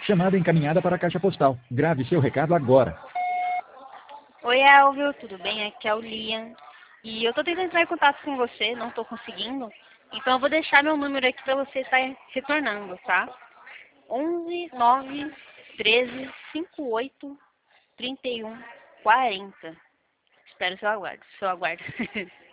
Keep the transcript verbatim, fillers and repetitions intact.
Chamada encaminhada para a caixa postal. Grave seu recado agora. Oi, Elvio, tudo bem? Aqui é o Liam. E eu tô tentando entrar em contato com você, não tô conseguindo. Então eu vou deixar meu número aqui para você estar retornando, tá? onze nove treze cinquenta e oito trinta e um quarenta. Espero seu aguardo. Seu aguardo.